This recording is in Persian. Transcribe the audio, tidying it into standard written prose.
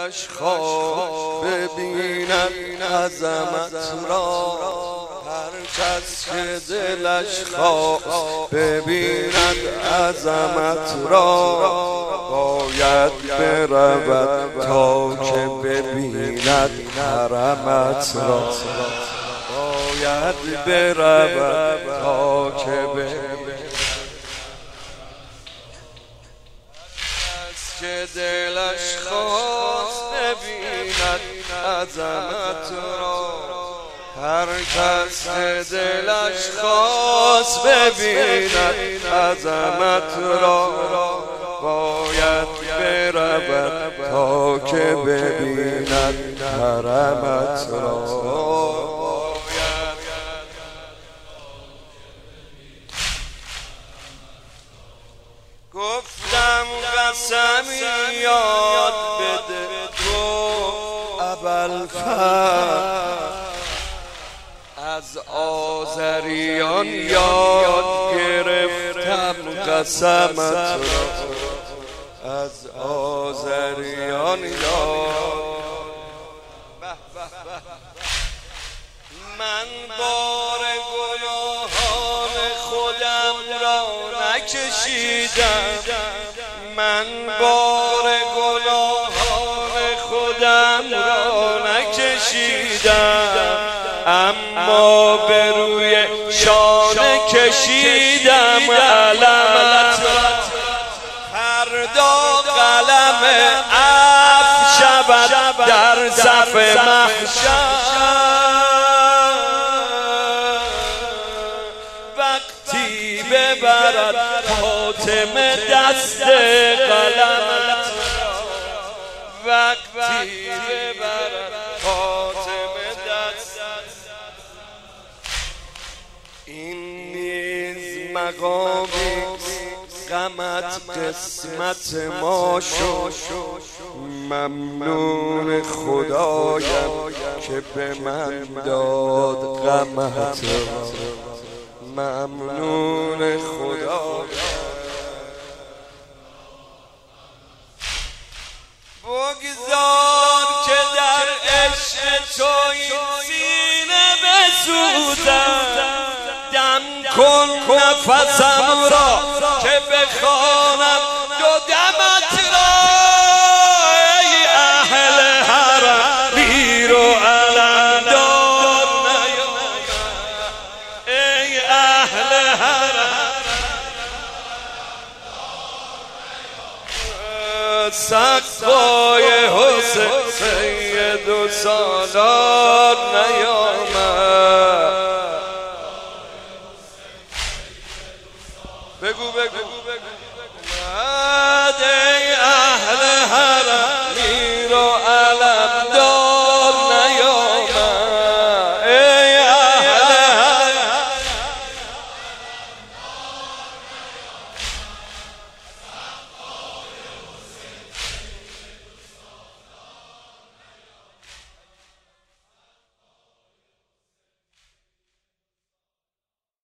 دلش خواه ببیند عظمت را، هر کس که دلش خواه ببیند عظمت را، باید برود تا که ببیند حرمت را، باید برود تا که ببیند که دلش خواست ببیند عظمت را، هر کس که دلش خواست ببیند عظمت را، باید برود تا که ببیند حرمت را. گفتم قسمی یاد بده تو ابوالفضل، از آذریان یاد گرفتم قسمت را، از آذریان یاد. من بار گناهان خودم را نکشیدم، من بار گناهان خودم را نکشیدم، اما به روی شانه کشیدم علمت را. فردا قلم عفو شود در صف محشر، وقتی ببرد فاطمه دست قلمت را، وقتی ببرد فاطمه دست. این نیز مقامی غمت قسمت ما شد، ممنون خدایم که به من داد غمت را، ممنون خدایم. بگذار که در عشق تو این سینه بسوزم، دم کن نفسم را که بخوانم دو دمت را. ای اهل حرم بیر و علم دار نیامد، ای اهل حرم سقای حسین سید و سالار نیامد. بگو